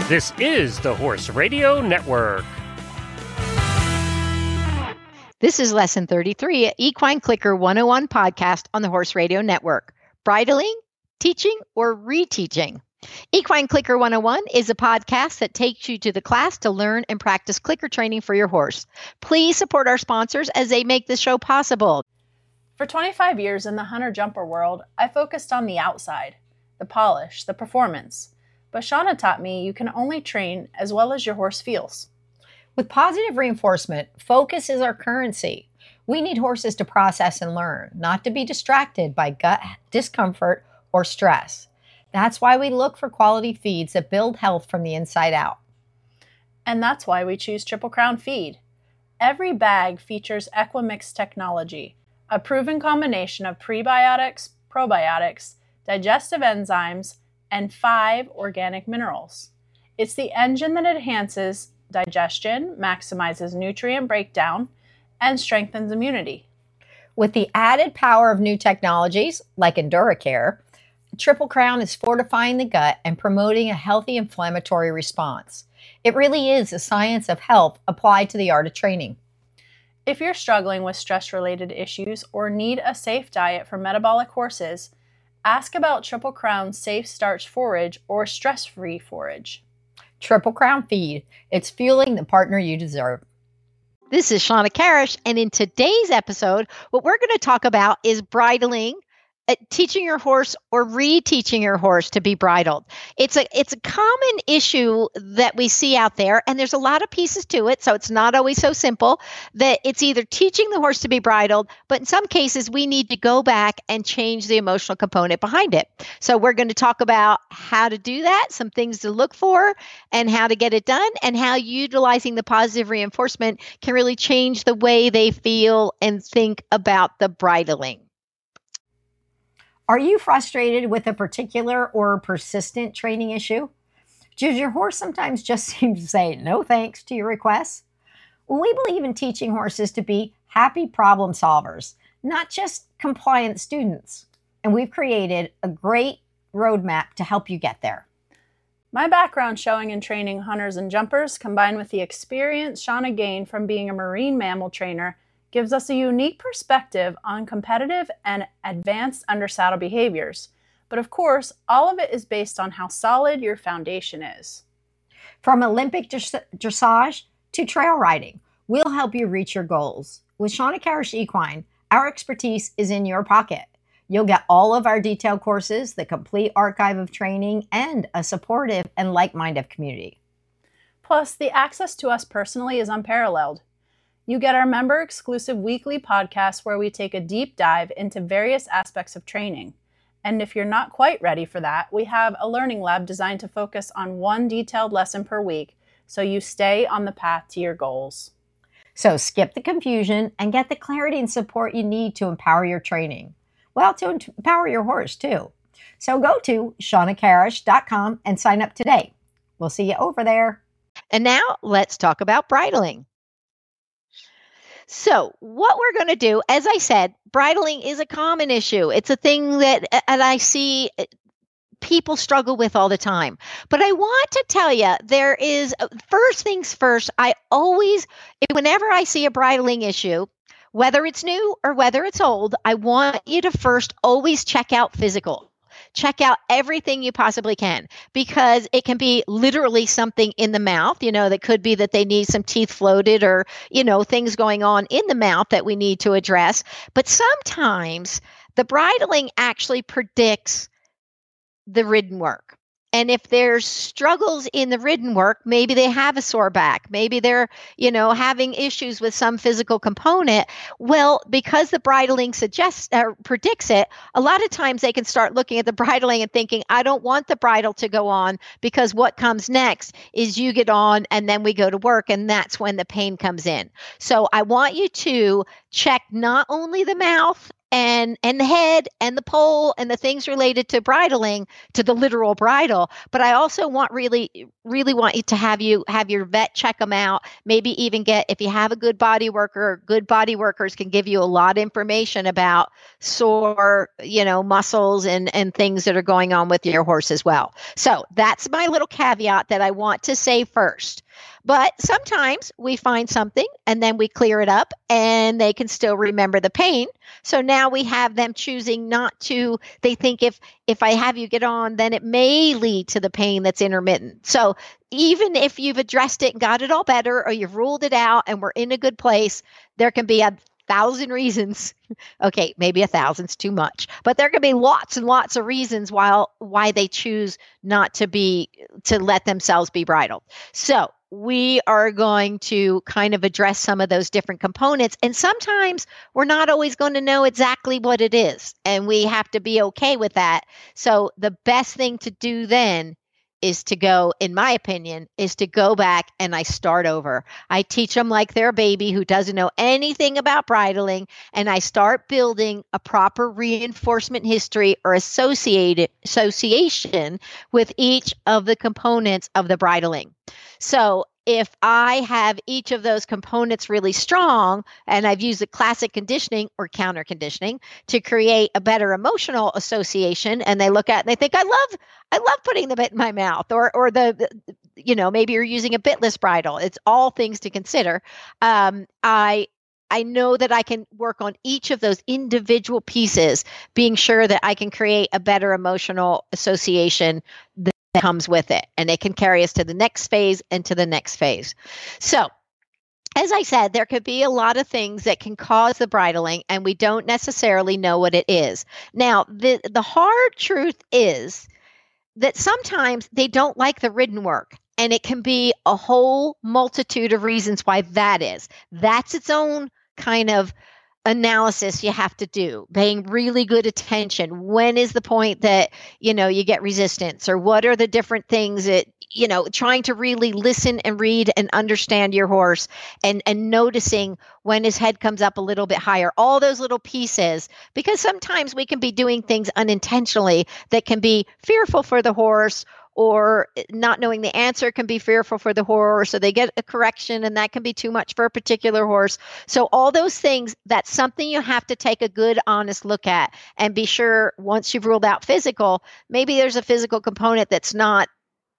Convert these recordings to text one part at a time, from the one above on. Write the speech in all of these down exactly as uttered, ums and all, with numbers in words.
This is the Horse Radio Network. This is Lesson thirty-three, Equine Clicker one oh one podcast on the Horse Radio Network. Bridling, teaching, or reteaching? Equine Clicker one oh one is a podcast that takes you to the class to learn and practice clicker training for your horse. Please support our sponsors as they make this show possible. For twenty-five years in the hunter-jumper world, I focused on the outside, the polish, the performance. But Shauna taught me you can only train as well as your horse feels. With positive reinforcement, focus is our currency. We need horses to process and learn, not to be distracted by gut discomfort or stress. That's why we look for quality feeds that build health from the inside out. And that's why we choose Triple Crown Feed. Every bag features Equimix technology, a proven combination of prebiotics, probiotics, digestive enzymes, and five organic minerals. It's the engine that enhances digestion, maximizes nutrient breakdown, and strengthens immunity. With the added power of new technologies like EnduraCare, Triple Crown is fortifying the gut and promoting a healthy inflammatory response. It really is a science of health applied to the art of training. If you're struggling with stress-related issues or need a safe diet for metabolic horses, ask about Triple Crown's Safe Starch Forage or Stress-Free Forage. Triple Crown Feed. It's fueling the partner you deserve. This is Shauna Karish, and in today's episode, what we're going to talk about is bridling, uh, teaching your horse or reteaching your horse to be bridled. It's a it's a common issue that we see out there, and there's a lot of pieces to it, so it's not always so simple that it's either teaching the horse to be bridled, but in some cases, we need to go back and change the emotional component behind it. So we're going to talk about how to do that, some things to look for, and how to get it done, and how utilizing the positive reinforcement can really change the way they feel and think about the bridling. Are you frustrated with a particular or persistent training issue? Does your horse sometimes just seem to say no thanks to your requests? Well, we believe in teaching horses to be happy problem solvers, not just compliant students. And we've created a great roadmap to help you get there. My background showing and training hunters and jumpers, combined with the experience Shauna gained from being a marine mammal trainer, gives us a unique perspective on competitive and advanced undersaddle behaviors. But of course, all of it is based on how solid your foundation is. From Olympic dressage to trail riding, we'll help you reach your goals. With Shauna Karish Equine, our expertise is in your pocket. You'll get all of our detailed courses, the complete archive of training, and a supportive and like-minded community. Plus, the access to us personally is unparalleled. You get our member-exclusive weekly podcast where we take a deep dive into various aspects of training. And if you're not quite ready for that, we have a learning lab designed to focus on one detailed lesson per week so you stay on the path to your goals. So skip the confusion and get the clarity and support you need to empower your training. Well, to empower your horse too. So go to shauna karish dot com and sign up today. We'll see you over there. And now let's talk about bridling. So what we're going to do, as I said, bridling is a common issue. It's a thing that and I see people struggle with all the time. But I want to tell you, there is, first things first, I always, whenever I see a bridling issue, whether it's new or whether it's old, I want you to first always check out physical. Check out everything you possibly can, because it can be literally something in the mouth, you know, that could be that they need some teeth floated or, you know, things going on in the mouth that we need to address. But sometimes the bridling actually predicts the ridden work. And if there's struggles in the ridden work, maybe they have a sore back, maybe they're, you know, having issues with some physical component. Well, because the bridling suggests or predicts it, a lot of times they can start looking at the bridling and thinking, I don't want the bridle to go on, because what comes next is you get on and then we go to work, and that's when the pain comes in. So I want you to check not only the mouth and and the head and the pole and the things related to bridling, to the literal bridle. But I also want really, really want you to have you have your vet check them out. Maybe even get, if you have a good body worker, good body workers can give you a lot of information about sore, you know, muscles and and things that are going on with your horse as well. So that's my little caveat that I want to say first. But sometimes we find something and then we clear it up and they can still remember the pain. So now we have them choosing not to, they think if if I have you get on, then it may lead to the pain that's intermittent. So even if you've addressed it and got it all better, or you've ruled it out and we're in a good place, there can be a thousand reasons. Okay, maybe a thousand's too much, but there can be lots and lots of reasons why, why they choose not to be, to let themselves be bridled. So we are going to kind of address some of those different components. And sometimes we're not always going to know exactly what it is. And we have to be okay with that. So the best thing to do then is to go, in my opinion, is to go back and I start over. I teach them like they're a baby who doesn't know anything about bridling, and I start building a proper reinforcement history or associated association with each of the components of the bridling. So if I have each of those components really strong, and I've used the classic conditioning or counter conditioning to create a better emotional association, and they look at it and they think, I love, I love putting the bit in my mouth, or, or the, you know, maybe you're using a bitless bridle. It's all things to consider. Um, I, I know that I can work on each of those individual pieces, being sure that I can create a better emotional association that comes with it, and it can carry us to the next phase and to the next phase. So, as I said, there could be a lot of things that can cause the bridling, and we don't necessarily know what it is. Now, the the hard truth is that sometimes they don't like the ridden work, and it can be a whole multitude of reasons why that is. That's its own kind of analysis you have to do, paying really good attention. When is the point that, you know, you get resistance, or what are the different things that, you know, trying to really listen and read and understand your horse, and, and noticing when his head comes up a little bit higher, all those little pieces, because sometimes we can be doing things unintentionally that can be fearful for the horse, or not knowing the answer can be fearful for the horse, so they get a correction and that can be too much for a particular horse. So all those things, that's something you have to take a good, honest look at and be sure once you've ruled out physical, maybe there's a physical component that's not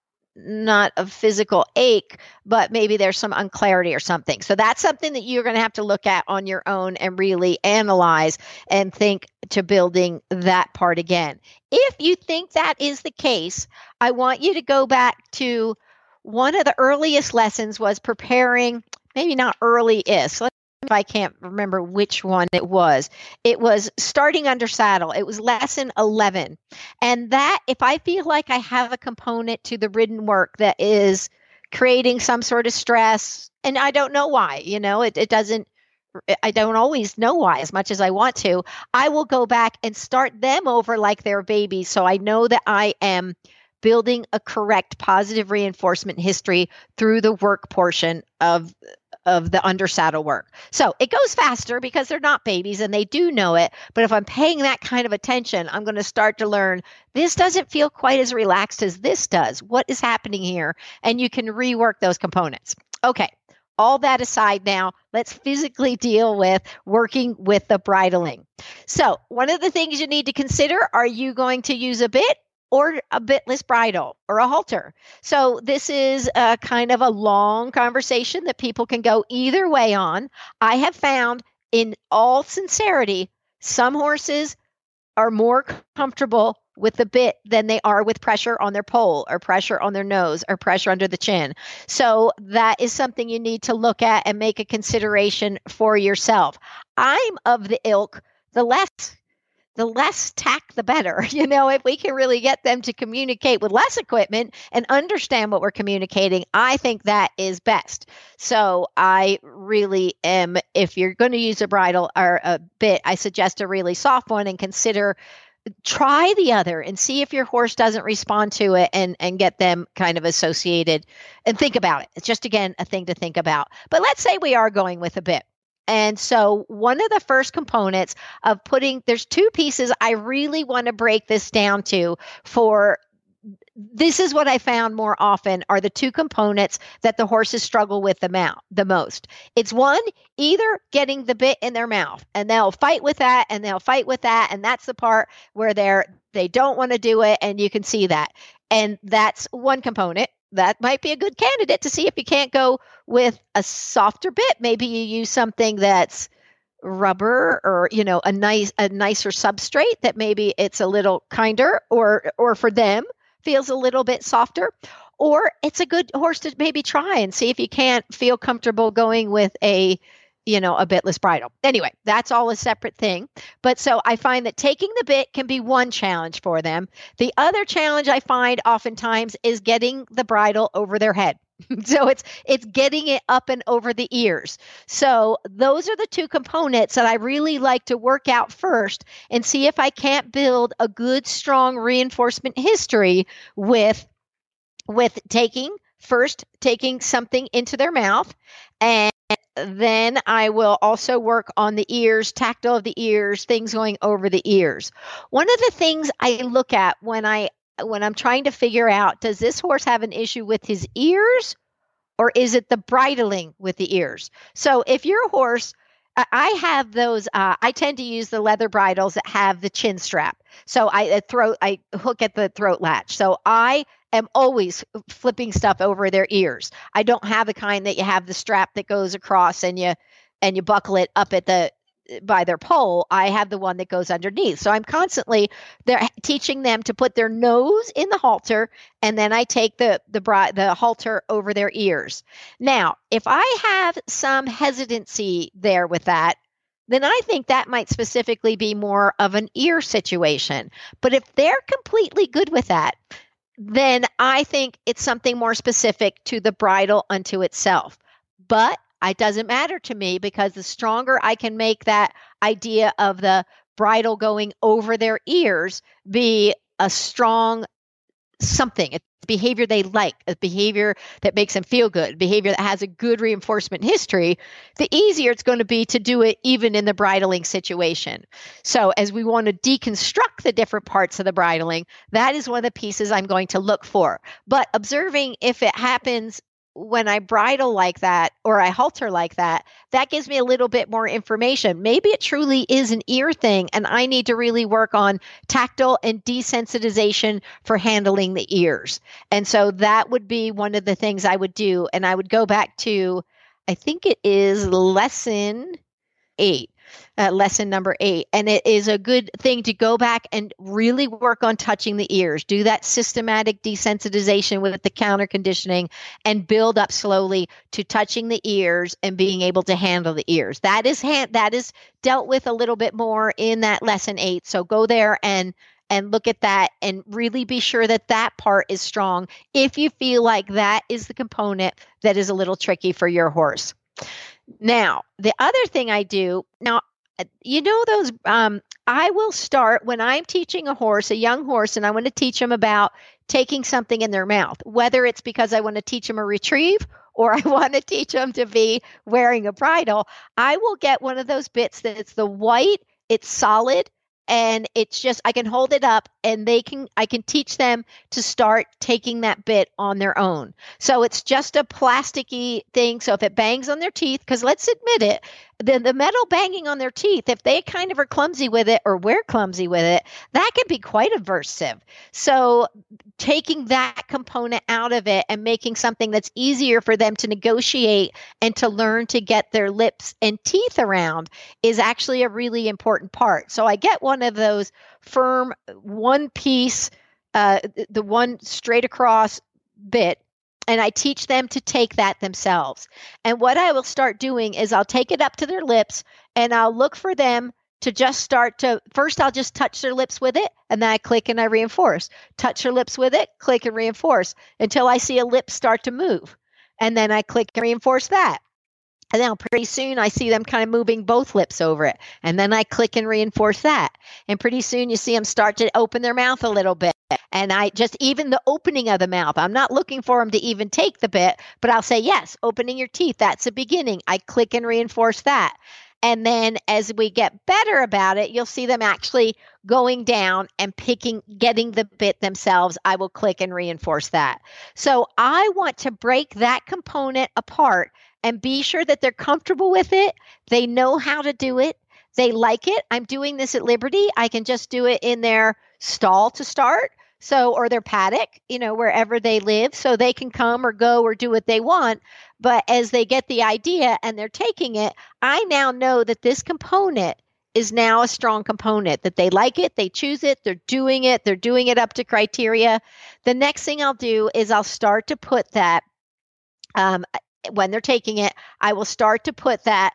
not a physical ache, but maybe there's some unclarity or something. So that's something that you're going to have to look at on your own and really analyze and think to building that part again. If you think that is the case, I want you to go back to one of the earliest lessons was preparing, maybe not earliest. Let's if I can't remember which one it was. It was starting under saddle. It was lesson eleven. And that, if I feel like I have a component to the ridden work that is creating some sort of stress, and I don't know why, you know, it, it doesn't, I don't always know why as much as I want to, I will go back and start them over like they're babies. So I know that I am building a correct positive reinforcement history through the work portion of of the under saddle work. So it goes faster because they're not babies and they do know it. But if I'm paying that kind of attention, I'm going to start to learn this doesn't feel quite as relaxed as this does. What is happening here? And you can rework those components. Okay. All that aside now, let's physically deal with working with the bridling. So one of the things you need to consider, are you going to use a bit or a bitless bridle or a halter? So this is a kind of a long conversation that people can go either way on. I have found, in all sincerity, some horses are more comfortable with the bit than they are with pressure on their pole or pressure on their nose or pressure under the chin. So that is something you need to look at and make a consideration for yourself. I'm of the ilk, the less the less tack, the better. You know, if we can really get them to communicate with less equipment and understand what we're communicating, I think that is best. So I really am, if you're going to use a bridle or a bit, I suggest a really soft one, and consider, try the other and see if your horse doesn't respond to it, and, and get them kind of associated and think about it. It's just, again, a thing to think about. But let's say we are going with a bit. And so one of the first components of putting, there's two pieces I really want to break this down to for, this is what I found more often are the two components that the horses struggle with the, mouth, the most. It's one, either getting the bit in their mouth, and they'll fight with that and they'll fight with that. And that's the part where they're, they don't want to do it. And you can see that. And that's one component. That might be a good candidate to see if you can't go with a softer bit. Maybe you use something that's rubber or, you know, a nice, a nicer substrate that maybe it's a little kinder or, or for them feels a little bit softer, or it's a good horse to maybe try and see if you can't feel comfortable going with a, you know, a bitless bridle. Anyway, that's all a separate thing. But so I find that taking the bit can be one challenge for them. The other challenge I find oftentimes is getting the bridle over their head. So it's it's getting it up and over the ears. So those are the two components that I really like to work out first and see if I can't build a good, strong reinforcement history with, with taking, first taking something into their mouth, and then I will also work on the ears, tactile of the ears, things going over the ears. One of the things I look at when I when I'm trying to figure out, does this horse have an issue with his ears or is it the bridling with the ears? So if your horse, I have those, uh, I tend to use the leather bridles that have the chin strap. So I uh, throat, I hook at the throat latch. So I am always flipping stuff over their ears. I don't have the kind that you have the strap that goes across and you, and you buckle it up at the, by their pole. I have the one that goes underneath. So I'm constantly they're teaching them to put their nose in the halter, and then I take the the bri- the halter over their ears. Now, if I have some hesitancy there with that, then I think that might specifically be more of an ear situation. But if they're completely good with that, then I think it's something more specific to the bridle unto itself. But it doesn't matter to me, because the stronger I can make that idea of the bridle going over their ears be a strong something, a behavior they like, a behavior that makes them feel good, behavior that has a good reinforcement history, the easier it's going to be to do it even in the bridling situation. So as we want to deconstruct the different parts of the bridling, that is one of the pieces I'm going to look for. But observing if it happens when I bridle like that or I halter like that, that gives me a little bit more information. Maybe it truly is an ear thing and I need to really work on tactile and desensitization for handling the ears. And so that would be one of the things I would do. And I would go back to, I think it is lesson eight. Uh, lesson number eight. And it is a good thing to go back and really work on touching the ears, do that systematic desensitization with the counter conditioning and build up slowly to touching the ears and being able to handle the ears. That is hand, that is dealt with a little bit more in that lesson eight. So go there and and look at that and really be sure that that part is strong if you feel like that is the component that is a little tricky for your horse. Now, the other thing I do, now, you know, those, um, I will start when I'm teaching a horse, a young horse, and I want to teach them about taking something in their mouth, whether it's because I want to teach them a retrieve or I want to teach them to be wearing a bridle. I will get one of those bits that it's the white, it's solid, and it's just, I can hold it up and they can, I can teach them to start taking that bit on their own. So it's just a plasticky thing. So if it bangs on their teeth, because let's admit it, the, the metal banging on their teeth, if they kind of are clumsy with it or we're clumsy with it, that can be quite aversive. So taking that component out of it and making something that's easier for them to negotiate and to learn to get their lips and teeth around is actually a really important part. So I get one of those firm one piece, uh, the one straight across bit, and I teach them to take that themselves. And what I will start doing is I'll take it up to their lips and I'll look for them to just start to, first I'll just touch their lips with it and then I click and I reinforce. Touch their lips with it, click and reinforce until I see a lip start to move. And then I click and reinforce that. And then pretty soon I see them kind of moving both lips over it. And then I click and reinforce that. And pretty soon you see them start to open their mouth a little bit. And I just, even the opening of the mouth, I'm not looking for them to even take the bit, but I'll say, yes, opening your teeth, that's the beginning. I click and reinforce that. And then as we get better about it, you'll see them actually going down and picking, getting the bit themselves. I will click and reinforce that. So I want to break that component apart and be sure that they're comfortable with it. They know how to do it. They like it. I'm doing this at Liberty. I can just do it in their stall to start. So, or their paddock, you know, wherever they live, so they can come or go or do what they want. But as they get the idea and they're taking it, I now know that this component is now a strong component, that they like it, they choose it, they're doing it, they're doing it up to criteria. The next thing I'll do is I'll start to put that, um, when they're taking it, I will start to put that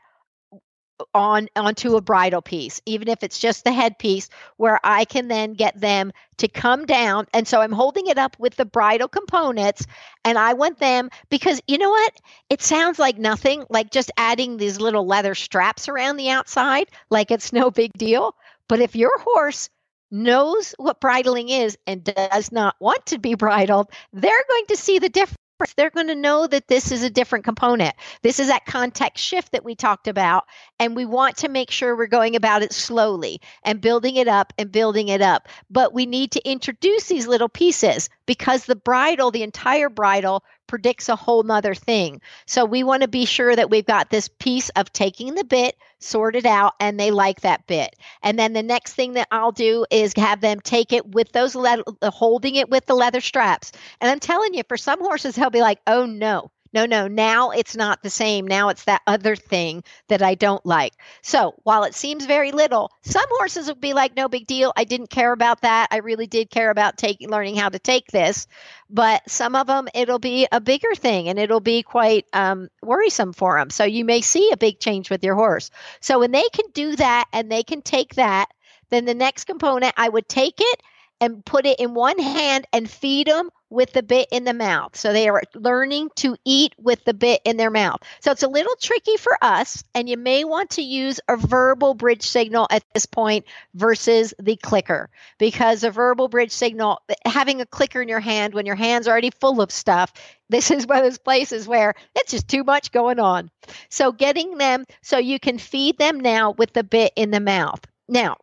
on onto a bridle piece, even if it's just the headpiece, where I can then get them to come down. And so I'm holding it up with the bridle components, and I want them, because you know what? It sounds like nothing, like just adding these little leather straps around the outside, like it's no big deal. But if your horse knows what bridling is and does not want to be bridled, they're going to see the difference. They're going to know that this is a different component. This is that context shift that we talked about. And we want to make sure we're going about it slowly and building it up and building it up. But we need to introduce these little pieces, because the bridle, the entire bridle, predicts a whole nother thing. So we want to be sure that we've got this piece of taking the bit sorted out, and they like that bit. And then the next thing that I'll do is have them take it with those, le- holding it with the leather straps. And I'm telling you, for some horses, they'll be like, oh no, no, no, now it's not the same. Now it's that other thing that I don't like. So while it seems very little, some horses will be like, no big deal. I didn't care about that. I really did care about taking, learning how to take this. But some of them, it'll be a bigger thing, and it'll be quite um, worrisome for them. So you may see a big change with your horse. So when they can do that and they can take that, then the next component, I would take it and put it in one hand and feed them with the bit in the mouth. So they are learning to eat with the bit in their mouth. So it's a little tricky for us, and you may want to use a verbal bridge signal at this point versus the clicker, because a verbal bridge signal, having a clicker in your hand when your hand's already full of stuff, this is one of those places where it's just too much going on. So getting them, so you can feed them now with the bit in the mouth. Now,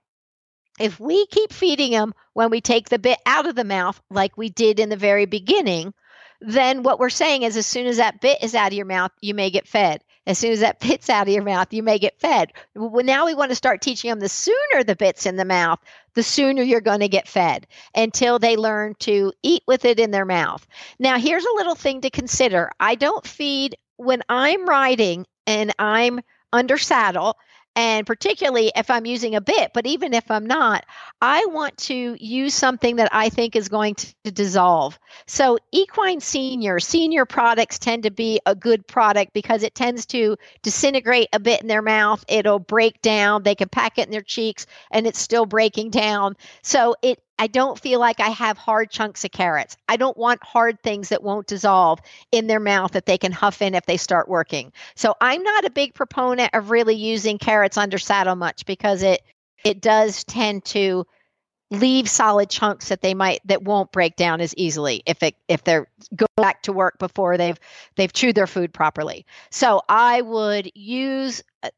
if we keep feeding them when we take the bit out of the mouth, like we did in the very beginning, then what we're saying is, as soon as that bit is out of your mouth, you may get fed. As soon as that bit's out of your mouth, you may get fed. Well, now we want to start teaching them the sooner the bit's in the mouth, the sooner you're going to get fed, until they learn to eat with it in their mouth. Now, here's a little thing to consider. I don't feed when I'm riding and I'm under saddle. And particularly if I'm using a bit, but even if I'm not, I want to use something that I think is going to, to dissolve. So Equine Senior, senior products tend to be a good product because it tends to disintegrate a bit in their mouth. It'll break down. They can pack it in their cheeks and it's still breaking down. So it I don't feel like I have hard chunks of carrots. I don't want hard things that won't dissolve in their mouth that they can huff in if they start working. So I'm not a big proponent of really using carrots under saddle much, because it it does tend to leave solid chunks that they might that won't break down as easily if it if they're go back to work before they've they've chewed their food properly. So I would use a,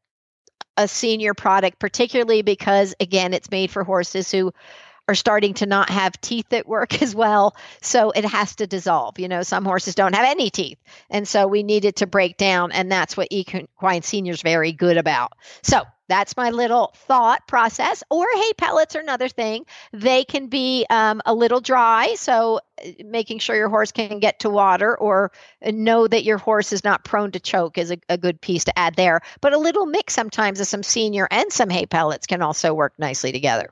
a senior product, particularly because, again, it's made for horses who are starting to not have teeth at work as well. So it has to dissolve. You know, some horses don't have any teeth. And so we need it to break down. And that's what Equine Senior is very good about. So that's my little thought process. Or hay pellets are another thing. They can be um, a little dry. So making sure your horse can get to water, or know that your horse is not prone to choke, is a, a good piece to add there. But a little mix sometimes of some senior and some hay pellets can also work nicely together.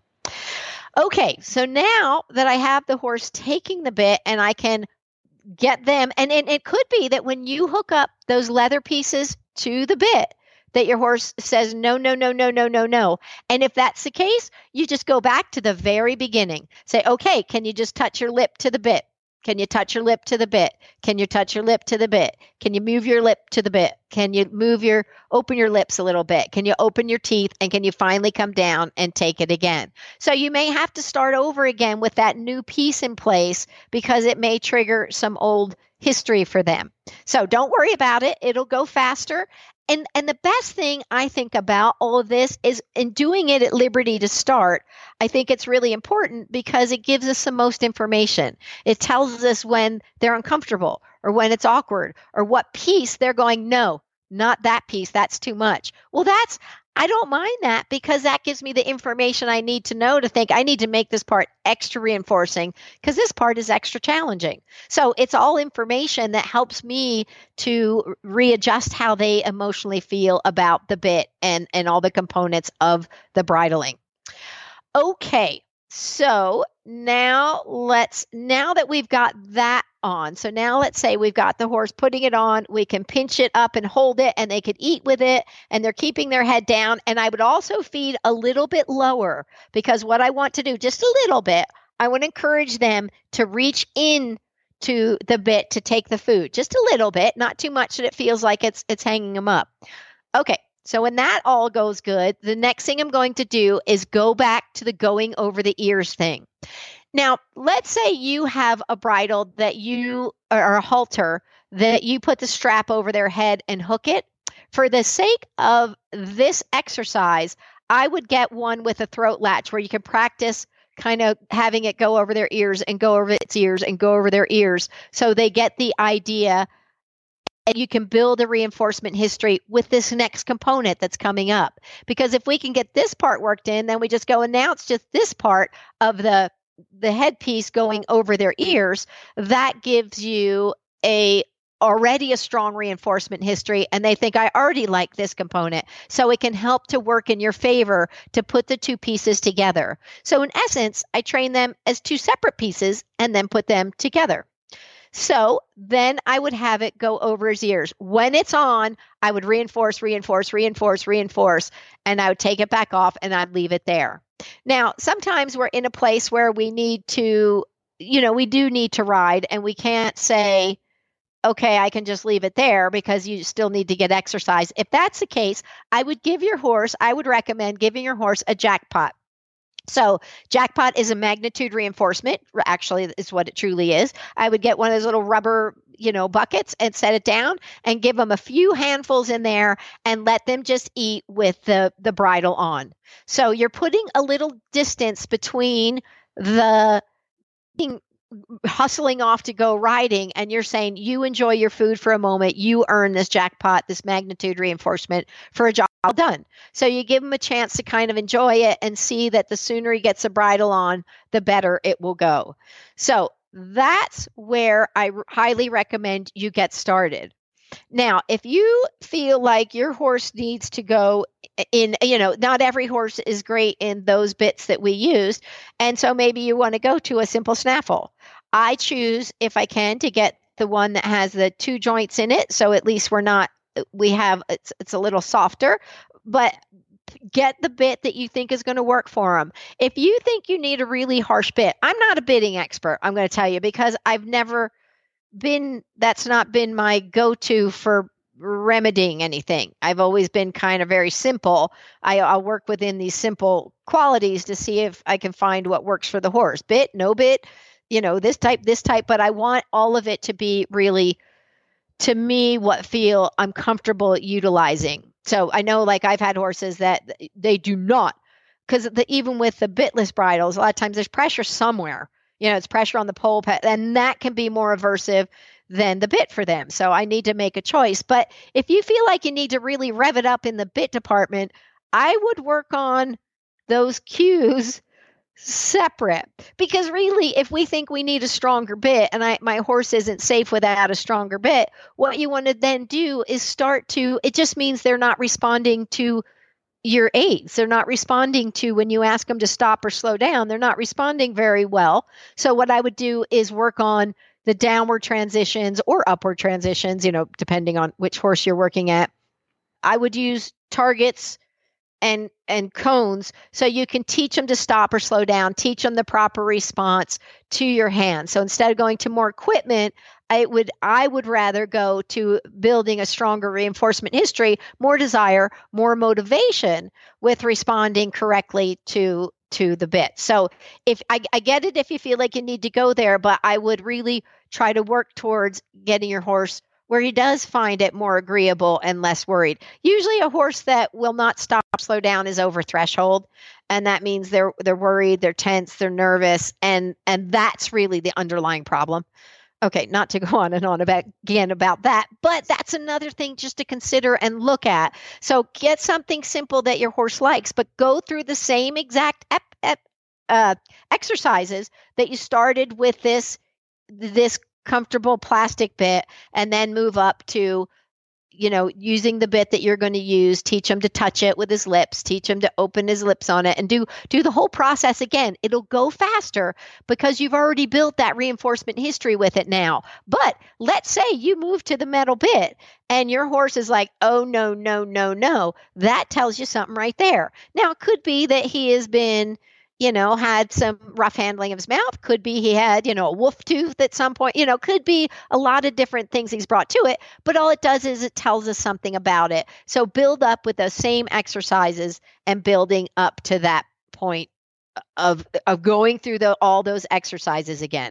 Okay, so now that I have the horse taking the bit and I can get them, and, and it could be that when you hook up those leather pieces to the bit, that your horse says, no, no, no, no, no, no, no. And if that's the case, you just go back to the very beginning. Say, okay, can you just touch your lip to the bit? Can you touch your lip to the bit? Can you touch your lip to the bit? Can you move your lip to the bit? Can you move your, open your lips a little bit? Can you open your teeth? And can you finally come down and take it again? So you may have to start over again with that new piece in place because it may trigger some old history for them. So don't worry about it. It'll go faster. And and the best thing I think about all of this is in doing it at Liberty to start, I think it's really important because it gives us the most information. It tells us when they're uncomfortable or when it's awkward or what piece they're going, no, not that piece. That's too much. Well, that's, I don't mind that because that gives me the information I need to know to think I need to make this part extra reinforcing because this part is extra challenging. So it's all information that helps me to readjust how they emotionally feel about the bit and, and all the components of the bridling. Okay. So now let's, now that we've got that on, so now let's say we've got the horse putting it on, we can pinch it up and hold it and they could eat with it and they're keeping their head down. And I would also feed a little bit lower because what I want to do, just a little bit, I would encourage them to reach in to the bit to take the food, just a little bit, not too much that it feels like it's, it's hanging them up. Okay. So when that all goes good, the next thing I'm going to do is go back to the going over the ears thing. Now, let's say you have a bridle that you, or a halter, that you put the strap over their head and hook it. For the sake of this exercise, I would get one with a throat latch where you can practice kind of having it go over their ears and go over its ears and go over their ears so they get the idea. And you can build a reinforcement history with this next component that's coming up. Because if we can get this part worked in, then we just go, and now it's just this part of the, the headpiece going over their ears. That gives you a already a strong reinforcement history. And they think, I already like this component. So it can help to work in your favor to put the two pieces together. So in essence, I train them as two separate pieces and then put them together. So then I would have it go over his ears. When it's on, I would reinforce, reinforce, reinforce, reinforce, and I would take it back off and I'd leave it there. Now, sometimes we're in a place where we need to, you know, we do need to ride and we can't say, okay, I can just leave it there because you still need to get exercise. If that's the case, I would give your horse, I would recommend giving your horse a jackpot. So jackpot is a magnitude reinforcement, actually is what it truly is. I would get one of those little rubber, you know, buckets and set it down and give them a few handfuls in there and let them just eat with the, the bridle on. So you're putting a little distance between the hustling off to go riding and you're saying you enjoy your food for a moment, you earn this jackpot, this magnitude reinforcement for a job done. So you give him a chance to kind of enjoy it and see that the sooner he gets a bridle on, the better it will go. So that's where I r- highly recommend you get started. Now, if you feel like your horse needs to go in, you know, not every horse is great in those bits that we used. And so maybe you want to go to a simple snaffle. I choose, if I can, to get the one that has the two joints in it. So at least we're not, we have, it's, it's a little softer, but get the bit that you think is going to work for them. If you think you need a really harsh bit, I'm not a bitting expert, I'm going to tell you, because I've never been, that's not been my go-to for remedying anything. I've always been kind of very simple. I, I'll work within these simple qualities to see if I can find what works for the horse. Bit, no bit, you know, this type, this type, but I want all of it to be really, to me, what feel I'm comfortable utilizing. So I know, like, I've had horses that they do not, because the, even with the bitless bridles, a lot of times there's pressure somewhere. You know, it's pressure on the pole, and that can be more aversive than the bit for them. So I need to make a choice. But if you feel like you need to really rev it up in the bit department, I would work on those cues separate. Because really, if we think we need a stronger bit and I, my horse isn't safe without a stronger bit, what you want to then do is start to, it just means they're not responding to your aids. They're not responding to when you ask them to stop or slow down, they're not responding very well. So what I would do is work on the downward transitions or upward transitions, you know, depending on which horse you're working at. I would use targets and and cones, so you can teach them to stop or slow down, teach them the proper response to your hand. So instead of going to more equipment, I would I would rather go to building a stronger reinforcement history, more desire, more motivation with responding correctly to to the bit. So if I, I get it if you feel like you need to go there, but I would really try to work towards getting your horse where he does find it more agreeable and less worried. Usually a horse that will not stop, slow down is over threshold. And that means they're they're worried, they're tense, they're nervous, and and that's really the underlying problem. Okay, not to go on and on about again about that, but that's another thing just to consider and look at. So get something simple that your horse likes, but go through the same exact ep, ep, uh, exercises that you started with this this comfortable plastic bit, and then move up to, you know, using the bit that you're going to use. Teach him to touch it with his lips, teach him to open his lips on it, and do do the whole process again. It'll go faster because you've already built that reinforcement history with it now. But let's say you move to the metal bit and your horse is like, oh, no, no, no, no. That tells you something right there. Now, it could be that he has been, you know, had some rough handling of his mouth. Could be he had, you know, a wolf tooth at some point, you know, could be a lot of different things he's brought to it. But all it does is it tells us something about it. So build up with those same exercises and building up to that point of, of going through the, all those exercises again.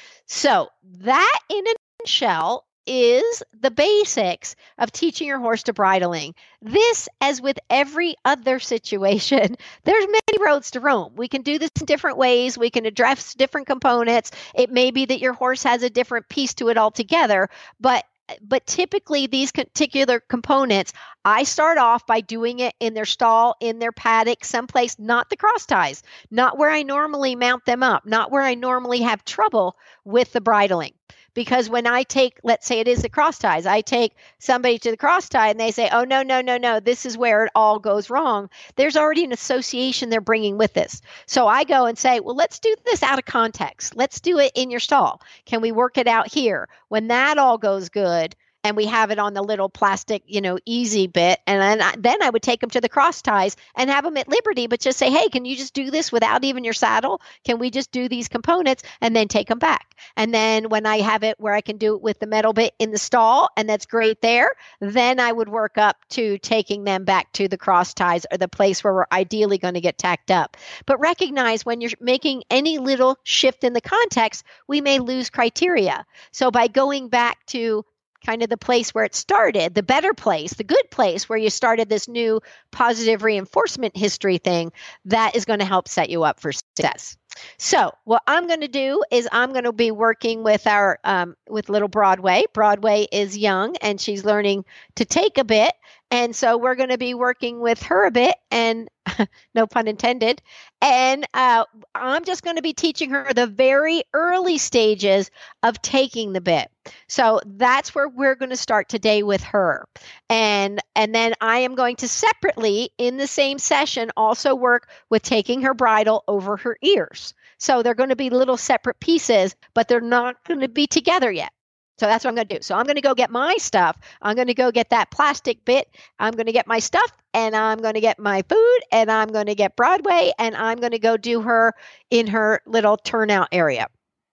So that in a nutshell is the basics of teaching your horse to bridling. This, as with every other situation, there's many roads to Rome. We can do this in different ways. We can address different components. It may be that your horse has a different piece to it altogether, but but typically these particular components, I start off by doing it in their stall, in their paddock, someplace, not the cross ties, not where I normally mount them up, not where I normally have trouble with the bridling. Because when I take, let's say it is the cross ties, I take somebody to the cross tie and they say, oh, no, no, no, no, this is where it all goes wrong. There's already an association they're bringing with this. So I go and say, well, let's do this out of context. Let's do it in your stall. Can we work it out here? When that all goes good, and we have it on the little plastic, you know, easy bit. And then I, then I would take them to the cross ties and have them at liberty, but just say, hey, can you just do this without even your saddle? Can we just do these components and then take them back? And then when I have it where I can do it with the metal bit in the stall, and that's great there, then I would work up to taking them back to the cross ties or the place where we're ideally going to get tacked up. But recognize when you're making any little shift in the context, we may lose criteria. So by going back to kind of the place where it started, the better place, the good place where you started this new positive reinforcement history thing, that is going to help set you up for success. So what I'm going to do is I'm going to be working with our, um, with little Broadway. Broadway is young and she's learning to take a bit. And so we're going to be working with her a bit, and no pun intended. And uh, I'm just going to be teaching her the very early stages of taking the bit. So that's where we're going to start today with her. And, and then I am going to separately in the same session also work with taking her bridle over her ears. So they're going to be little separate pieces, but they're not going to be together yet. So that's what I'm going to do. So I'm going to go get my stuff. I'm going to go get that plastic bit. I'm going to get my stuff, and I'm going to get my food, and I'm going to get Broadway, and I'm going to go do her in her little turnout area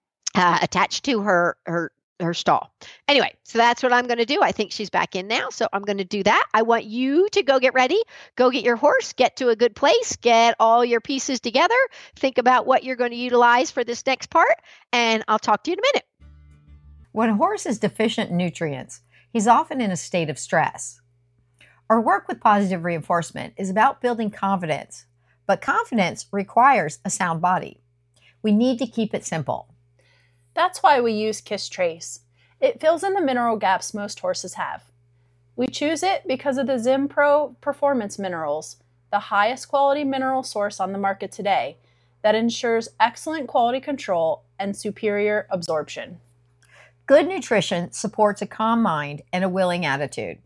uh, attached to her, her, her stall. Anyway, so that's what I'm going to do. I think she's back in now. So I'm going to do that. I want you to go get ready, go get your horse, get to a good place, get all your pieces together, think about what you're going to utilize for this next part, and I'll talk to you in a minute. When a horse is deficient in nutrients, he's often in a state of stress. Our work with positive reinforcement is about building confidence, but confidence requires a sound body. We need to keep it simple. That's why we use Kiss Trace. It fills in the mineral gaps most horses have. We choose it because of the Zimpro Performance Minerals, the highest quality mineral source on the market today, that ensures excellent quality control and superior absorption. Good nutrition supports a calm mind and a willing attitude.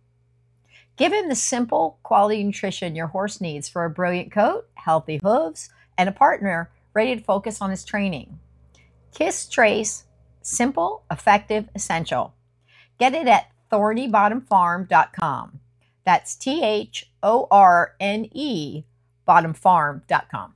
Give him the simple, quality nutrition your horse needs for a brilliant coat, healthy hooves, and a partner ready to focus on his training. Kiss Trace, simple, effective, essential. Get it at thorny bottom farm dot com. That's T H O R N E, bottom farm dot com.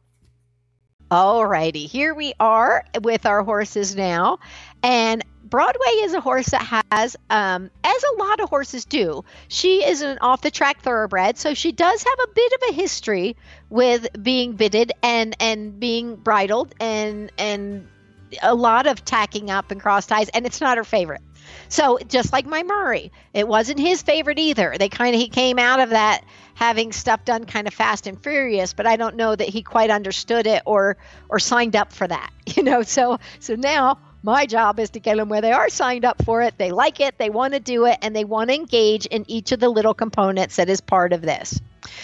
All righty, here we are with our horses now. And Broadway is a horse that has, um, as a lot of horses do, she is an off-the-track thoroughbred, so she does have a bit of a history with being bitted and, and being bridled and and a lot of tacking up and cross ties, and it's not her favorite. So just like my Murray, it wasn't his favorite either. They kind of, he came out of that having stuff done kind of fast and furious, but I don't know that he quite understood it or or signed up for that, you know. So so now my job is to get them where they are signed up for it. They like it, they want to do it, and they want to engage in each of the little components that is part of this.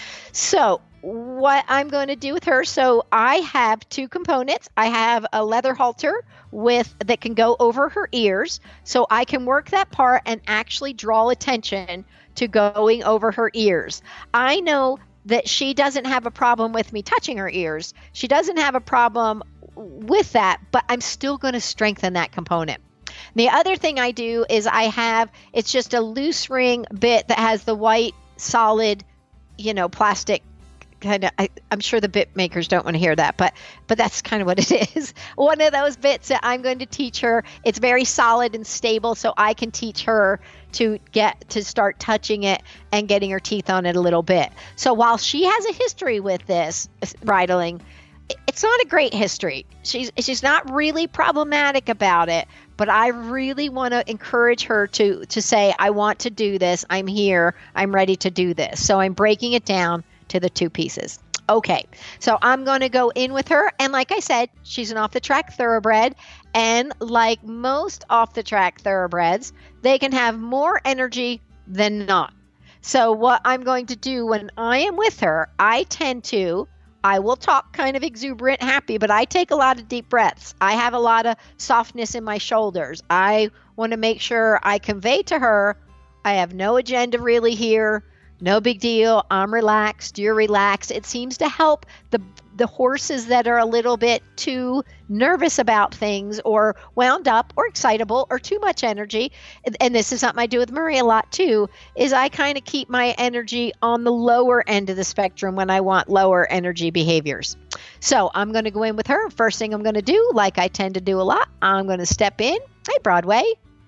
So what I'm going to do with her, so I have two components. I have a leather halter with that can go over her ears, so I can work that part and actually draw attention to going over her ears. I know that she doesn't have a problem with me touching her ears. She doesn't have a problem with that, but I'm still going to strengthen that component. The other thing I do is I have, it's just a loose ring bit that has the white solid, you know, plastic kind of, I, I'm sure the bit makers don't want to hear that, but but that's kind of what it is. One of those bits that I'm going to teach her. It's very solid and stable, so I can teach her to get to start touching it and getting her teeth on it a little bit. So while she has a history with this bridling, it's not a great history. She's she's not really problematic about it, but I really want to encourage her to to say, I want to do this. I'm here. I'm ready to do this. So I'm breaking it down to the two pieces. Okay, so I'm going to go in with her. And like I said, she's an off-the-track thoroughbred. And like most off-the-track thoroughbreds, they can have more energy than not. So what I'm going to do when I am with her, I tend to, I will talk kind of exuberant, happy, but I take a lot of deep breaths. I have a lot of softness in my shoulders. I want to make sure I convey to her, I have no agenda really here. No big deal. I'm relaxed. You're relaxed. It seems to help the the horses that are a little bit too nervous about things or wound up or excitable or too much energy. And this is something I do with Murray a lot too, is I kind of keep my energy on the lower end of the spectrum when I want lower energy behaviors. So I'm going to go in with her. First thing I'm going to do, like I tend to do a lot, I'm going to step in. Hey, Broadway.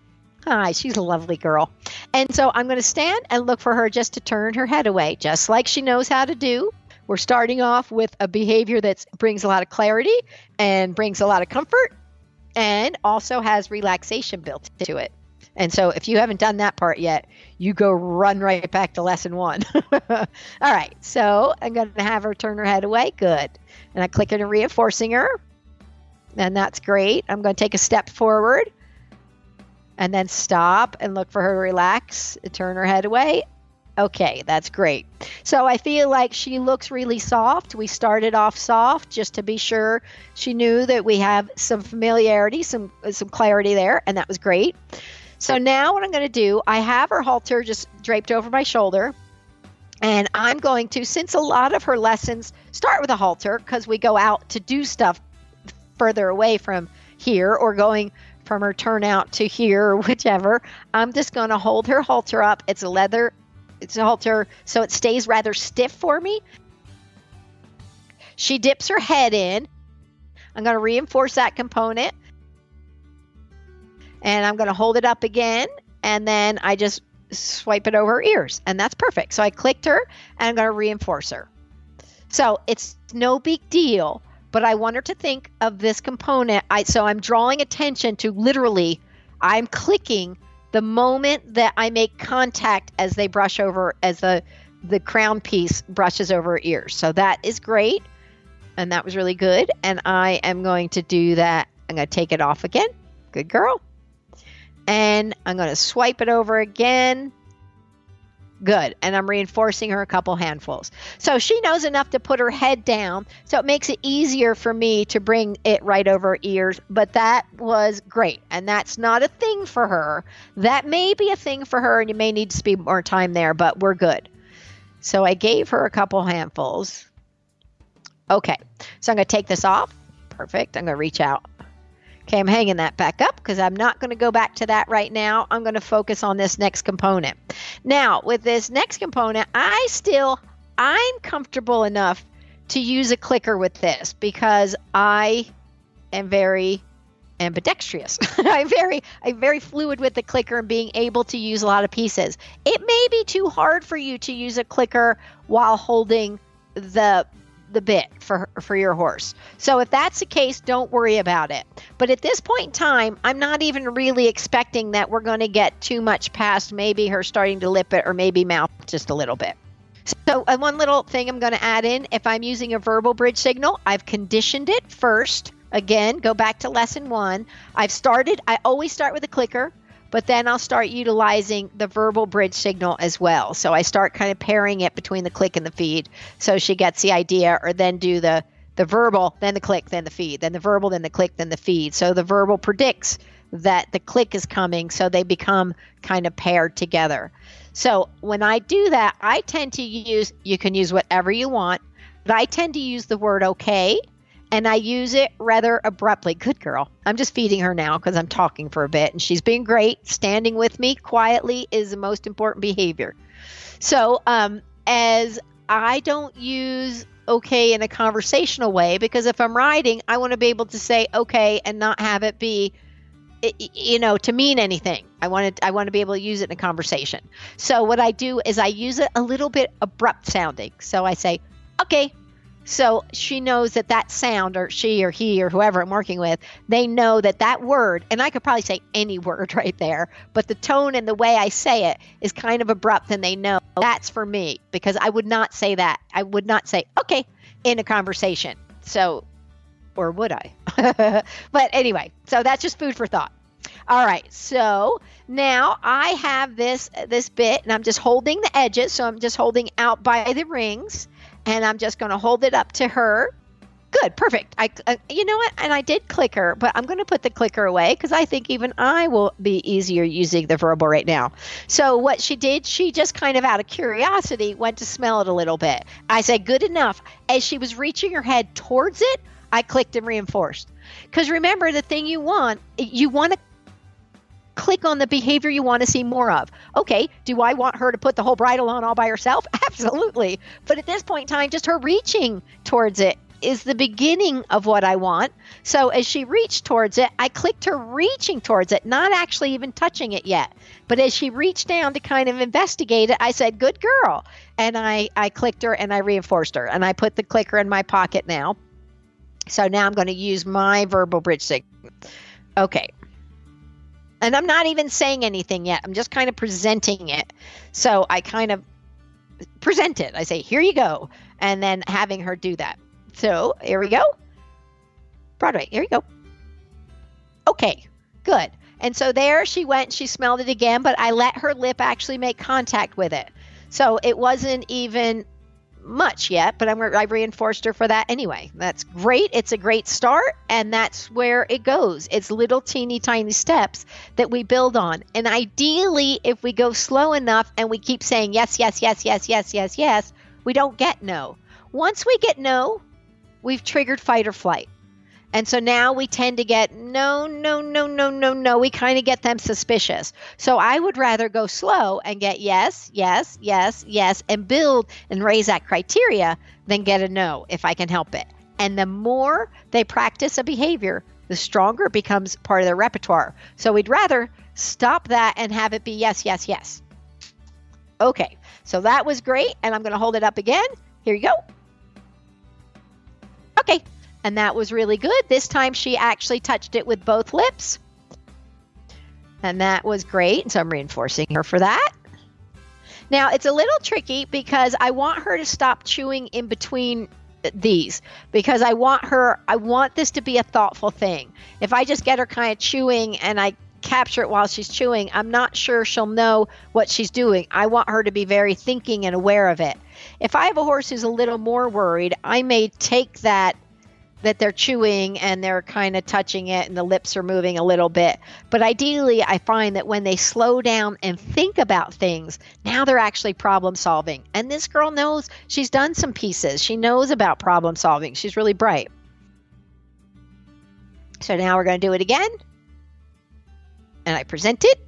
Hi, she's a lovely girl. And so I'm going to stand and look for her just to turn her head away, just like she knows how to do. We're starting off with a behavior that brings a lot of clarity and brings a lot of comfort and also has relaxation built into it. And so if you haven't done that part yet, you go run right back to lesson one. All right, so I'm going to have her turn her head away. Good. And I click into reinforcing her. And that's great. I'm going to take a step forward. And then stop and look for her to relax, turn her head away. Okay, that's great. So I feel like she looks really soft. We started off soft just to be sure she knew that we have some familiarity, some some clarity there, and that was great. So now what I'm going to do, I have her halter just draped over my shoulder, and I'm going to, since a lot of her lessons start with a halter because we go out to do stuff further away from here or going from her turnout to here or whichever, I'm just going to hold her halter up. It's a leather, it's a halter, so it stays rather stiff for me. She dips her head in. I'm going to reinforce that component. And I'm going to hold it up again. And then I just swipe it over her ears. And that's perfect. So I clicked her and I'm going to reinforce her. So it's no big deal. But I want her to think of this component. I, so I'm drawing attention to literally, I'm clicking the moment that I make contact as they brush over, as the, the crown piece brushes over her ears. So that is great. And that was really good. And I am going to do that. I'm going to take it off again. Good girl. And I'm going to swipe it over again. Good. And I'm reinforcing her a couple handfuls. So she knows enough to put her head down. So it makes it easier for me to bring it right over her ears. But that was great. And that's not a thing for her. That may be a thing for her and you may need to spend more time there, but we're good. So I gave her a couple handfuls. Okay. So I'm going to take this off. Perfect. I'm going to reach out. Okay, I'm hanging that back up because I'm not going to go back to that right now. I'm going to focus on this next component. Now, with this next component, I still, I'm comfortable enough to use a clicker with this because I am very ambidextrous. I'm very, I'm very fluid with the clicker and being able to use a lot of pieces. It may be too hard for you to use a clicker while holding the the bit for for your horse. So if that's the case, don't worry about it. But at this point in time, I'm not even really expecting that we're going to get too much past maybe her starting to lip it or maybe mouth just a little bit. So uh, one little thing I'm going to add in, if I'm using a verbal bridge signal, I've conditioned it first. Again, go back to lesson one. I've started, I always start with a clicker, but then I'll start utilizing the verbal bridge signal as well. So I start kind of pairing it between the click and the feed so she gets the idea, or then do the, the verbal, then the click, then the feed, then the verbal, then the click, then the feed. So the verbal predicts that the click is coming, so they become kind of paired together. So when I do that, I tend to use, you can use whatever you want, but I tend to use the word okay. And I use it rather abruptly. Good girl. I'm just feeding her now because I'm talking for a bit. And she's being great. Standing with me quietly is the most important behavior. So um, as I don't use okay in a conversational way, because if I'm riding, I want to be able to say okay and not have it be, you know, to mean anything. I want to, I want to be able to use it in a conversation. So what I do is I use it a little bit abrupt sounding. So I say, okay. So she knows that that sound, or she or he or whoever I'm working with, they know that that word, and I could probably say any word right there, but the tone and the way I say it is kind of abrupt, and they know that's for me, because I would not say that. I would not say, okay, in a conversation. So, or would I? But anyway, so that's just food for thought. All right, so now I have this this bit, and I'm just holding the edges, so I'm just holding out by the rings. And I'm just going to hold it up to her. Good, perfect. I, uh, you know what? And I did clicker, but I'm going to put the clicker away because I think even I will be easier using the verbal right now. So what she did, she just kind of out of curiosity went to smell it a little bit. I said, good enough. As she was reaching her head towards it, I clicked and reinforced. Because remember, the thing you want, you want to click on the behavior you want to see more of. Okay, do I want her to put the whole bridle on all by herself? Absolutely. But at this point in time, just her reaching towards it is the beginning of what I want. So as she reached towards it, I clicked her reaching towards it, not actually even touching it yet. But as she reached down to kind of investigate it, I said, good girl. And I, I clicked her and I reinforced her. And I put the clicker in my pocket now. So now I'm going to use my verbal bridge signal. Okay. And I'm not even saying anything yet. I'm just kind of presenting it. So I kind of present it. I say, here you go. And then having her do that. So here we go. Broadway, here you go. Okay, good. And so there she went. She smelled it again, but I let her lip actually make contact with it. So it wasn't even much yet, but I'm, I reinforced her for that anyway. That's great. It's a great start, and that's where it goes. It's little teeny tiny steps that we build on. And ideally, if we go slow enough and we keep saying yes, yes, yes, yes, yes, yes, yes, we don't get no. Once we get no, we've triggered fight or flight. And so now we tend to get no, no, no, no, no, no. We kind of get them suspicious. So I would rather go slow and get yes, yes, yes, yes, and build and raise that criteria than get a no if I can help it. And the more they practice a behavior, the stronger it becomes part of their repertoire. So we'd rather stop that and have it be yes, yes, yes. Okay, so that was great. And I'm going to hold it up again. Here you go. Okay. And that was really good. This time she actually touched it with both lips. And that was great. So I'm reinforcing her for that. Now it's a little tricky because I want her to stop chewing in between these, because I want her, I want this to be a thoughtful thing. If I just get her kind of chewing and I capture it while she's chewing, I'm not sure she'll know what she's doing. I want her to be very thinking and aware of it. If I have a horse who's a little more worried, I may take that that they're chewing and they're kind of touching it and the lips are moving a little bit. But ideally, I find that when they slow down and think about things, now they're actually problem solving. And this girl knows, she's done some pieces. She knows about problem solving. She's really bright. So now we're going to do it again. And I present it.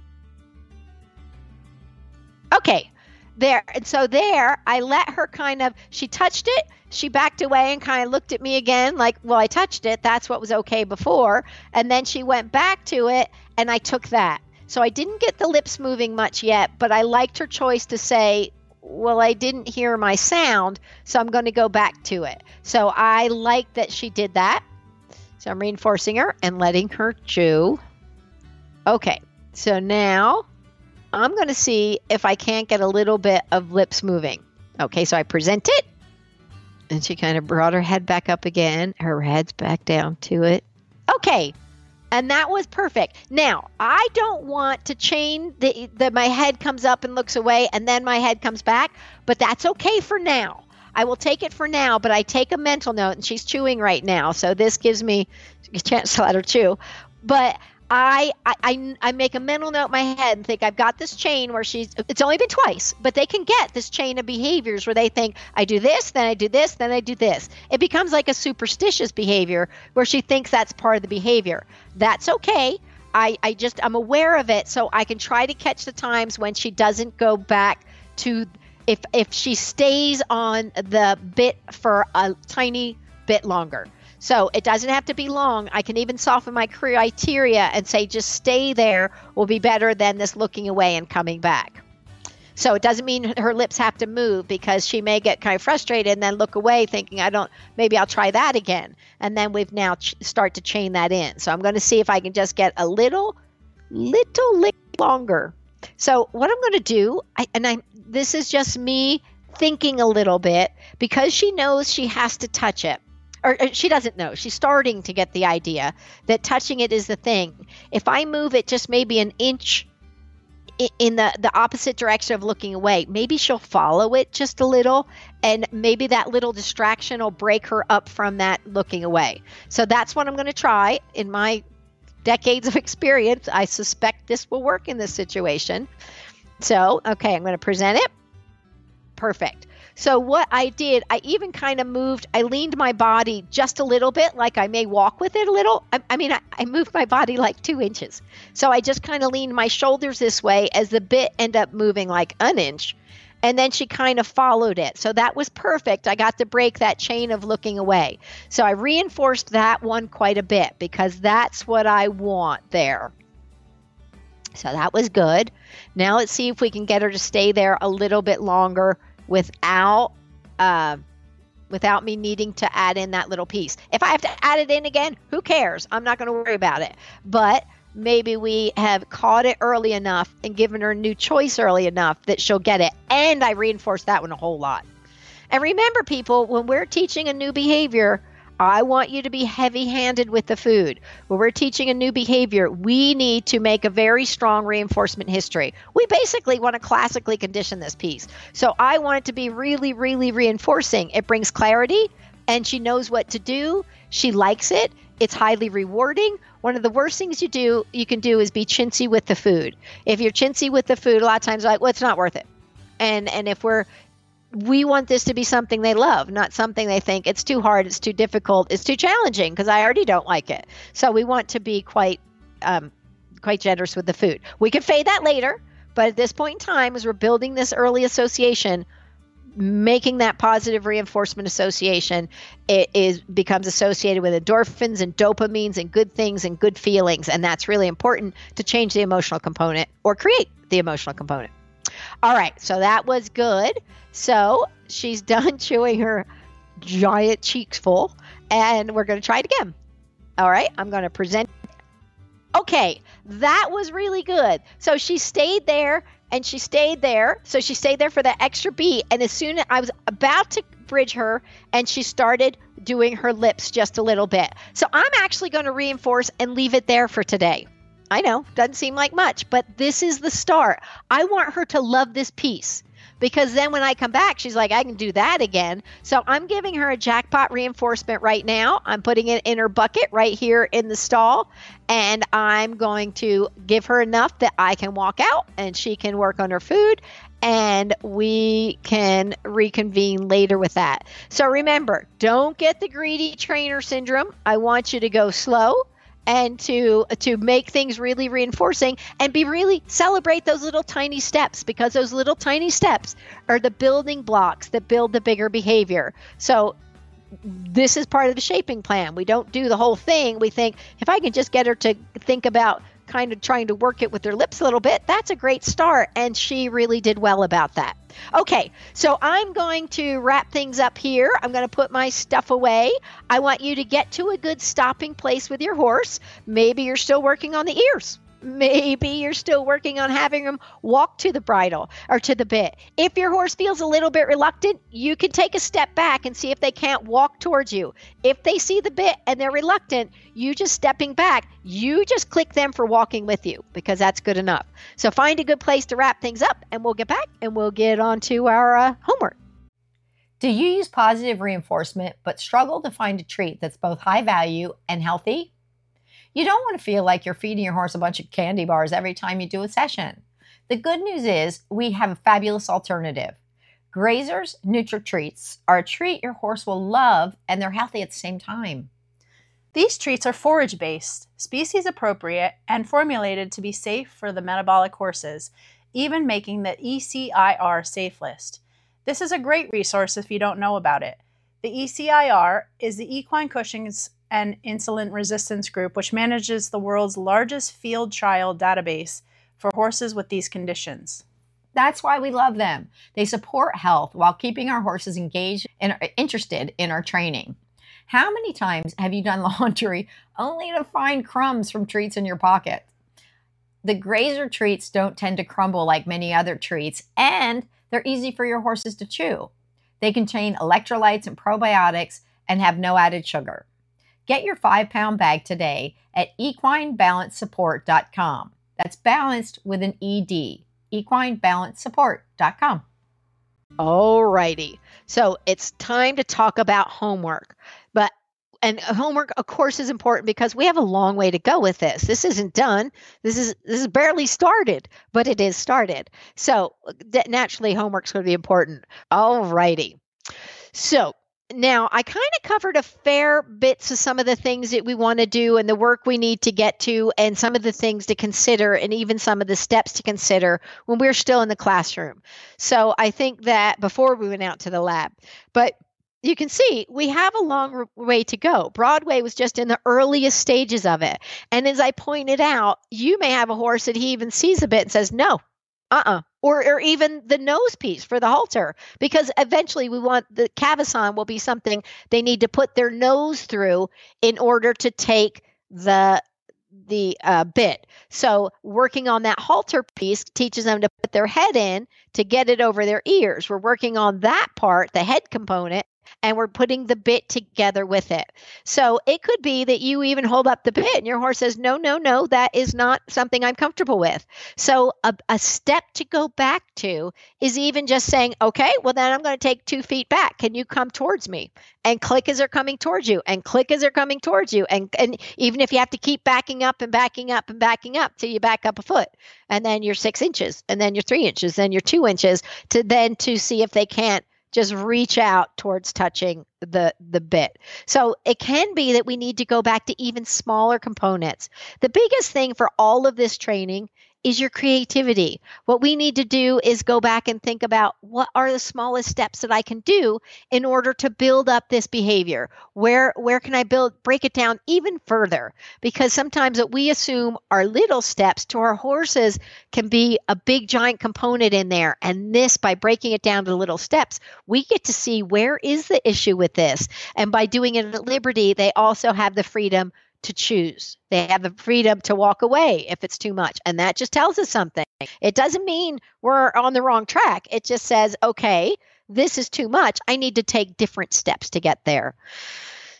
Okay, there. And so there, I let her kind of, she touched it. She backed away and kind of looked at me again like, well, I touched it. That's what was okay before. And then she went back to it and I took that. So I didn't get the lips moving much yet, but I liked her choice to say, well, I didn't hear my sound, so I'm going to go back to it. So I like that she did that. So I'm reinforcing her and letting her chew. Okay, so now I'm going to see if I can't get a little bit of lips moving. Okay, so I present it. And she kind of brought her head back up again. Her head's back down to it. Okay. And that was perfect. Now, I don't want to chain the, the my head comes up and looks away and then my head comes back, but that's okay for now. I will take it for now, but I take a mental note, and she's chewing right now, so this gives me a chance to let her chew. But I, I, I, I make a mental note in my head and think I've got this chain where she's, it's only been twice, but they can get this chain of behaviors where they think I do this, then I do this, then I do this. It becomes like a superstitious behavior where she thinks that's part of the behavior. That's okay. I, I just, I'm aware of it, so I can try to catch the times when she doesn't go back to, if, if she stays on the bit for a tiny bit longer. So it doesn't have to be long. I can even soften my criteria and say just stay there will be better than this looking away and coming back. So it doesn't mean her lips have to move, because she may get kind of frustrated and then look away thinking, I don't, maybe I'll try that again. And then we've now ch- start to chain that in. So I'm going to see if I can just get a little, little lick longer. So what I'm going to do, I, and I, this is just me thinking a little bit, because she knows she has to touch it. Or she doesn't know. She's starting to get the idea that touching it is the thing. If I move it just maybe an inch in the, the opposite direction of looking away, maybe she'll follow it just a little, and maybe that little distraction will break her up from that looking away. So that's what I'm going to try. In my decades of experience, I suspect this will work in this situation. So, okay, I'm going to present it. Perfect. So what I did, I even kind of moved, I leaned my body just a little bit, like I may walk with it a little. I, I mean, I, I moved my body like two inches. So I just kind of leaned my shoulders this way as the bit ended up moving like an inch. And then she kind of followed it. So that was perfect. I got to break that chain of looking away. So I reinforced that one quite a bit, because that's what I want there. So that was good. Now let's see if we can get her to stay there a little bit longer without uh, without me needing to add in that little piece. If I have to add it in again, who cares? I'm not going to worry about it. But maybe we have caught it early enough and given her a new choice early enough that she'll get it. And I reinforced that one a whole lot. And remember, people, when we're teaching a new behavior, I want you to be heavy-handed with the food. When we're teaching a new behavior, we need to make a very strong reinforcement history. We basically want to classically condition this piece. So I want it to be really, really reinforcing. It brings clarity, and she knows what to do. She likes it. It's highly rewarding. One of the worst things you do, you can do is be chintzy with the food. If you're chintzy with the food, a lot of times like, well, it's not worth it. And and if we're we want this to be something they love, not something they think it's too hard, it's too difficult, it's too challenging because I already don't like it. So we want to be quite um, quite generous with the food. We could fade that later, but at this point in time, as we're building this early association, making that positive reinforcement association, it is becomes associated with endorphins and dopamines and good things and good feelings. And that's really important to change the emotional component or create the emotional component. All right, so that was good. So she's done chewing her giant cheeks full, and we're going to try it again. All right, I'm going to present. Okay, that was really good. So she stayed there, and she stayed there. So she stayed there for that extra beat, and as soon as I was about to bridge her, and she started doing her lips just a little bit. So I'm actually going to reinforce and leave it there for today. I know, doesn't seem like much, but this is the start. I want her to love this piece, because then when I come back, she's like, I can do that again. So I'm giving her a jackpot reinforcement right now. I'm putting it in her bucket right here in the stall, and I'm going to give her enough that I can walk out and she can work on her food, and we can reconvene later with that. So remember, don't get the greedy trainer syndrome. I want you to go slow and to to make things really reinforcing, and be really celebrate those little tiny steps, because those little tiny steps are the building blocks that build the bigger behavior. So this is part of the shaping plan. We don't do the whole thing. We think, if I can just get her to think about kind of trying to work it with her lips a little bit, that's a great start. And she really did well about that. Okay, so I'm going to wrap things up here. I'm going to put my stuff away. I want you to get to a good stopping place with your horse. Maybe you're still working on the ears. Maybe you're still working on having them walk to the bridle or to the bit. If your horse feels a little bit reluctant, you can take a step back and see if they can't walk towards you. If they see the bit and they're reluctant, you just stepping back, you just click them for walking with you, because that's good enough. So find a good place to wrap things up, and we'll get back and we'll get on to our uh, homework. Do you use positive reinforcement but struggle to find a treat that's both high value and healthy? You don't want to feel like you're feeding your horse a bunch of candy bars every time you do a session. The good news is we have a fabulous alternative. Grazer's Nutri-Treats are a treat your horse will love, and they're healthy at the same time. These treats are forage-based, species-appropriate, and formulated to be safe for the metabolic horses, even making the E C I R safe list. This is a great resource if you don't know about it. The E C I R is the Equine Cushing's and Insulin Resistance Group, which manages the world's largest field trial database for horses with these conditions. That's why we love them. They support health while keeping our horses engaged and interested in our training. How many times have you done laundry only to find crumbs from treats in your pocket? The Grazer treats don't tend to crumble like many other treats, and they're easy for your horses to chew. They contain electrolytes and probiotics and have no added sugar. Get your five-pound bag today at equine balance support dot com. That's balanced with an E D, equine balance support dot com. All righty. So it's time to talk about homework. But and homework, of course, is important because we have a long way to go with this. This isn't done. This is this is barely started, but it is started. So naturally, homework's going to be important. All righty. So now, I kind of covered a fair bits of some of the things that we want to do and the work we need to get to, and some of the things to consider, and even some of the steps to consider when we're still in the classroom. So I think that before we went out to the lab, but you can see we have a long way to go. Broadway was just in the earliest stages of it. And as I pointed out, you may have a horse that he even sees a bit and says, no, uh-uh. Or, or even the nose piece for the halter, because eventually we want the cavesson will be something they need to put their nose through in order to take the the uh, bit. So working on that halter piece teaches them to put their head in to get it over their ears. We're working on that part, the head component, and we're putting the bit together with it. So it could be that you even hold up the bit and your horse says, no, no, no, that is not something I'm comfortable with. So a, a step to go back to is even just saying, okay, well, then I'm going to take two feet back. Can you come towards me? And click as they're coming towards you, and click as they're coming towards you. And, and even if you have to keep backing up and backing up and backing up till you back up a foot, and then you're six inches, and then you're three inches, then you're two inches, to then to see if they can't just reach out towards touching the, the bit. So it can be that we need to go back to even smaller components. The biggest thing for all of this training is your creativity. What we need to do is go back and think about what are the smallest steps that I can do in order to build up this behavior. Where where can I build, break it down even further? Because sometimes what we assume are little steps to our horses can be a big giant component in there. And this, by breaking it down to little steps, we get to see where is the issue with this. And by doing it at Liberty, they also have the freedom to choose. They have the freedom to walk away if it's too much. And that just tells us something. It doesn't mean we're on the wrong track. It just says, okay, this is too much. I need to take different steps to get there.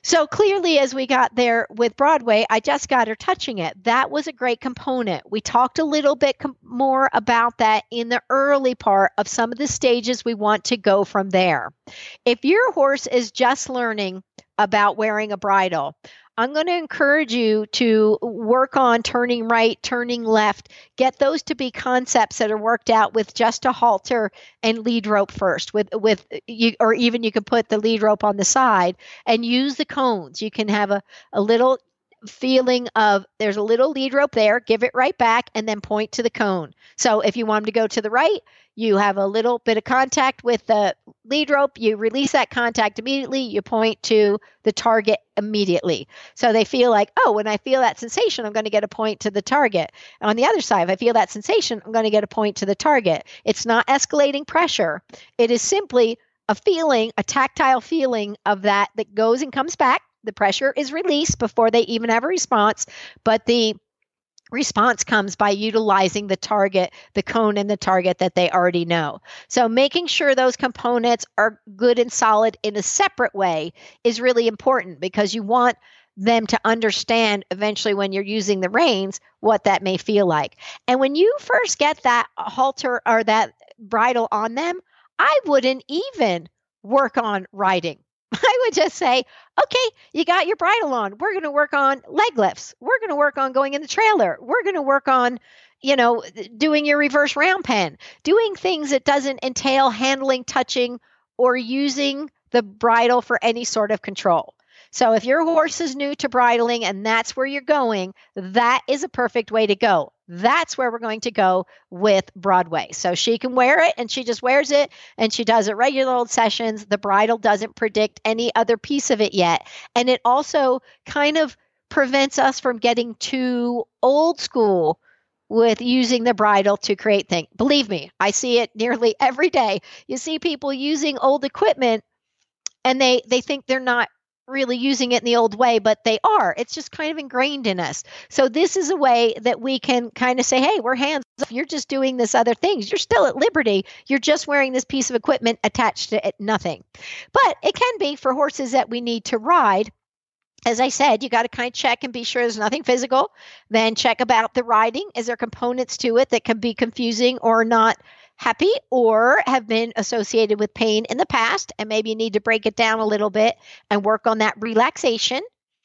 So clearly, as we got there with Broadway, I just got her touching it. That was a great component. We talked a little bit com- more about that in the early part of some of the stages we want to go from there. If your horse is just learning about wearing a bridle, I'm going to encourage you to work on turning right, turning left, get those to be concepts that are worked out with just a halter and lead rope first, with, with you, or even you can put the lead rope on the side and use the cones. You can have a, a little feeling of there's a little lead rope there, give it right back, and then point to the cone. So if you want them to go to the right, you have a little bit of contact with the lead rope, you release that contact immediately, you point to the target immediately. So they feel like, oh, when I feel that sensation, I'm going to get a point to the target. And on the other side, if I feel that sensation, I'm going to get a point to the target. It's not escalating pressure. It is simply a feeling, a tactile feeling of that that goes and comes back. The pressure is released before they even have a response, but the response comes by utilizing the target, the cone and the target that they already know. So making sure those components are good and solid in a separate way is really important, because you want them to understand eventually when you're using the reins what that may feel like. And when you first get that halter or that bridle on them, I wouldn't even work on riding. I would just say, okay, you got your bridle on. We're going to work on leg lifts. We're going to work on going in the trailer. We're going to work on, you know, doing your reverse round pen, doing things that doesn't entail handling, touching, or using the bridle for any sort of control. So if your horse is new to bridling and that's where you're going, that is a perfect way to go. That's where we're going to go with Broadway. So she can wear it and she just wears it and she does it regular old sessions. The bridle doesn't predict any other piece of it yet. And it also kind of prevents us from getting too old school with using the bridle to create things. Believe me, I see it nearly every day. You see people using old equipment and they, they think they're not really using it in the old way, but they are. It's just kind of ingrained in us. So this is a way that we can kind of say, hey, we're hands off. You're just doing this other things. You're still at liberty. You're just wearing this piece of equipment attached to it, nothing. But it can be for horses that we need to ride. As I said, you got to kind of check and be sure there's nothing physical. Then check about the riding. Is there components to it that can be confusing or not happy or have been associated with pain in the past? And maybe you need to break it down a little bit and work on that relaxation.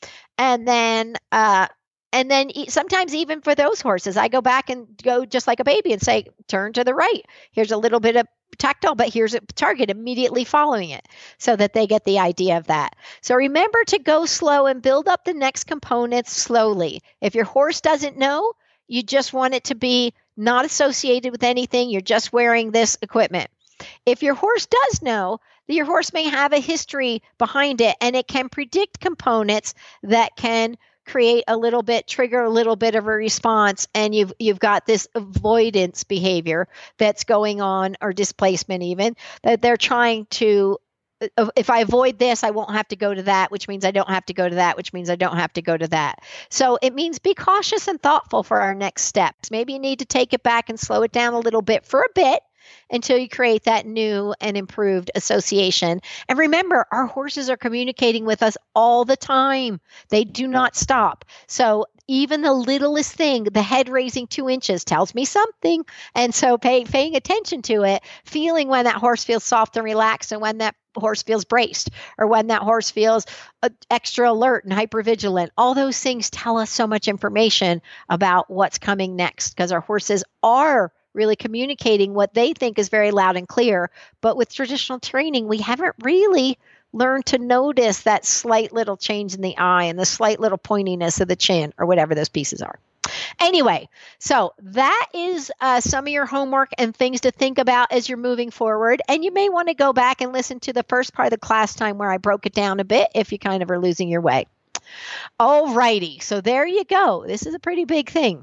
And then, uh, and then sometimes even for those horses, I go back and go just like a baby and say, turn to the right. Here's a little bit of tactile, but here's a target immediately following it so that they get the idea of that. So remember to go slow and build up the next components slowly. If your horse doesn't know, you just want it to be not associated with anything. You're just wearing this equipment. If your horse does know, your horse may have a history behind it and it can predict components that can create a little bit, trigger a little bit of a response, and you've you've got this avoidance behavior that's going on, or displacement even, that they're trying to, if I avoid this, I won't have to go to that, which means I don't have to go to that, which means I don't have to go to that. So it means be cautious and thoughtful for our next steps. Maybe you need to take it back and slow it down a little bit for a bit until you create that new and improved association. And remember, our horses are communicating with us all the time. They do not stop. So even the littlest thing, the head raising two inches tells me something. And so pay, paying attention to it, feeling when that horse feels soft and relaxed and when that horse feels braced or when that horse feels uh, extra alert and hypervigilant. All those things tell us so much information about what's coming next, because our horses are really communicating what they think is very loud and clear. But with traditional training, we haven't really learned to notice that slight little change in the eye and the slight little pointiness of the chin or whatever those pieces are. Anyway, so that is uh, some of your homework and things to think about as you're moving forward. And you may want to go back and listen to the first part of the class time where I broke it down a bit if you kind of are losing your way. All righty. So there you go. This is a pretty big thing.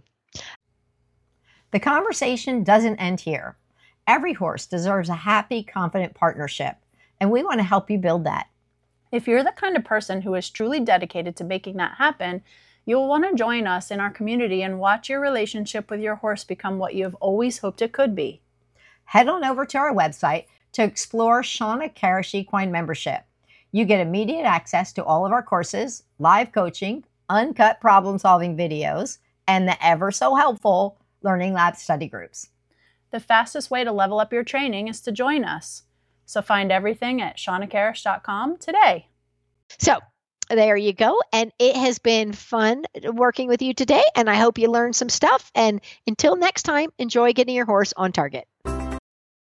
The conversation doesn't end here. Every horse deserves a happy, confident partnership, and we want to help you build that. If you're the kind of person who is truly dedicated to making that happen, you'll want to join us in our community and watch your relationship with your horse become what you have always hoped it could be. Head on over to our website to explore Shawna Karash Equine membership. You get immediate access to all of our courses, live coaching, uncut problem-solving videos, and the ever so helpful Learning Lab study groups. The fastest way to level up your training is to join us. So find everything at shauna karish dot com today. So there you go. And it has been fun working with you today. And I hope you learned some stuff. And until next time, enjoy getting your horse on target.